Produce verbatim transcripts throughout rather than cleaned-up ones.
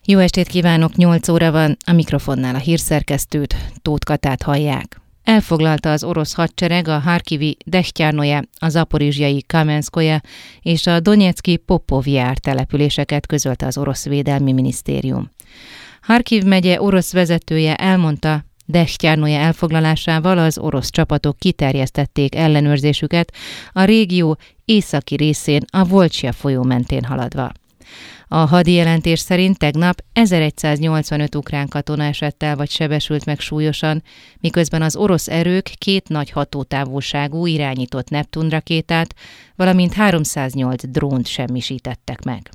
Jó estét kívánok, nyolc óra van, a mikrofonnál a hírszerkesztőt, Tóth Katát hallják. Elfoglalta az orosz hadsereg a Harkivi Dehtyárnoje, a zaporizsjai Kamenszkoje és a donyeczki Popovjár településeket, közölte az orosz védelmi minisztérium. Harkiv megye orosz vezetője elmondta, Dehtyárnoje elfoglalásával az orosz csapatok kiterjesztették ellenőrzésüket a régió északi részén, a Volcsja folyó mentén haladva. A hadi jelentés szerint tegnap ezeregyszáznyolcvanöt ukrán katona esett el vagy sebesült meg súlyosan, miközben az orosz erők két nagy hatótávolságú irányított Neptun rakétát, valamint háromszáznyolc drónt semmisítettek meg.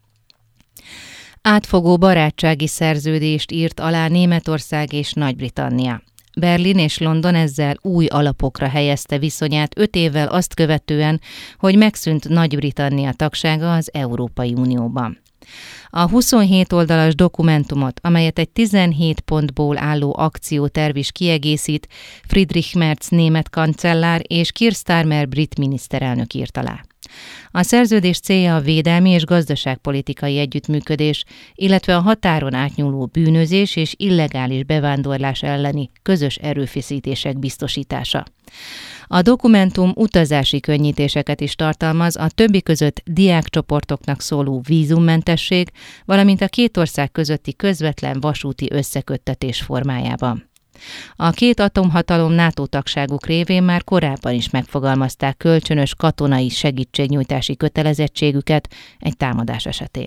Átfogó barátsági szerződést írt alá Németország és Nagy-Britannia. Berlin és London ezzel új alapokra helyezte viszonyát öt évvel azt követően, hogy megszűnt Nagy-Britannia tagsága az Európai Unióban. A huszonhét oldalas dokumentumot, amelyet egy tizenhét pontból álló akcióterv is kiegészít, Friedrich Merz német kancellár és Keir Starmer brit miniszterelnök írt alá. A szerződés célja a védelmi és gazdaságpolitikai együttműködés, illetve a határon átnyúló bűnözés és illegális bevándorlás elleni közös erőfeszítések biztosítása. A dokumentum utazási könnyítéseket is tartalmaz, a többi között diákcsoportoknak szóló vízummentesség, valamint a két ország közötti közvetlen vasúti összeköttetés formájában. A két atomhatalom NATO tagságuk révén már korábban is megfogalmazták kölcsönös katonai segítségnyújtási kötelezettségüket egy támadás esetén.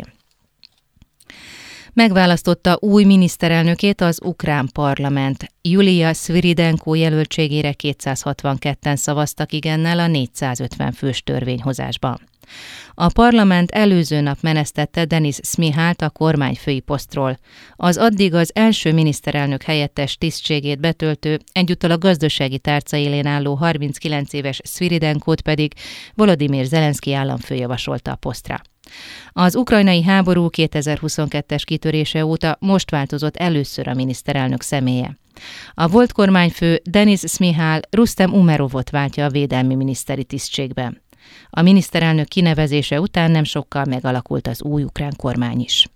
Megválasztotta új miniszterelnökét az ukrán parlament. Julia Sviridenko jelöltségére kétszázhatvanketten szavaztak igennel a négyszázötven fős törvényhozásban. A parlament előző nap menesztette Denis Szmihált a kormányfői posztról. Az addig az első miniszterelnök helyettes tisztségét betöltő, egyúttal a gazdasági tárca élén álló harminckilenc éves Sviridenkót pedig Volodymyr Zelenszky államfő javasolta a posztra. Az ukrajnai háború kétezer-huszonkettes kitörése óta most változott először a miniszterelnök személye. A volt kormányfő Denis Szmihál Rustem Umerovot váltja a védelmi miniszteri tisztségben. A miniszterelnök kinevezése után nem sokkal megalakult az új ukrán kormány is.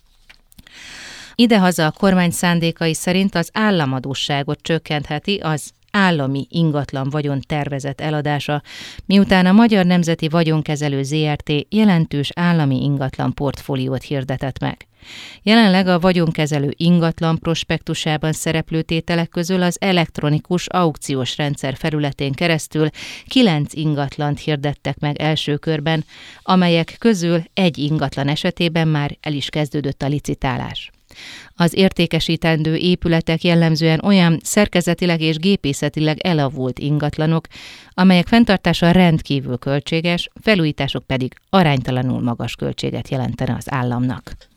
Idehaza a kormány szándékai szerint az államadósságot csökkentheti az állami ingatlan vagyon tervezett eladása, miután a Magyar Nemzeti Vagyonkezelő zé er té jelentős állami ingatlan portfóliót hirdetett meg. Jelenleg a vagyonkezelő ingatlan prospektusában szereplő tételek közül az elektronikus aukciós rendszer felületén keresztül kilenc ingatlant hirdettek meg első körben, amelyek közül egy ingatlan esetében már el is kezdődött a licitálás. Az értékesítendő épületek jellemzően olyan szerkezetileg és gépészetileg elavult ingatlanok, amelyek fenntartása rendkívül költséges, felújítások pedig aránytalanul magas költséget jelentene az államnak.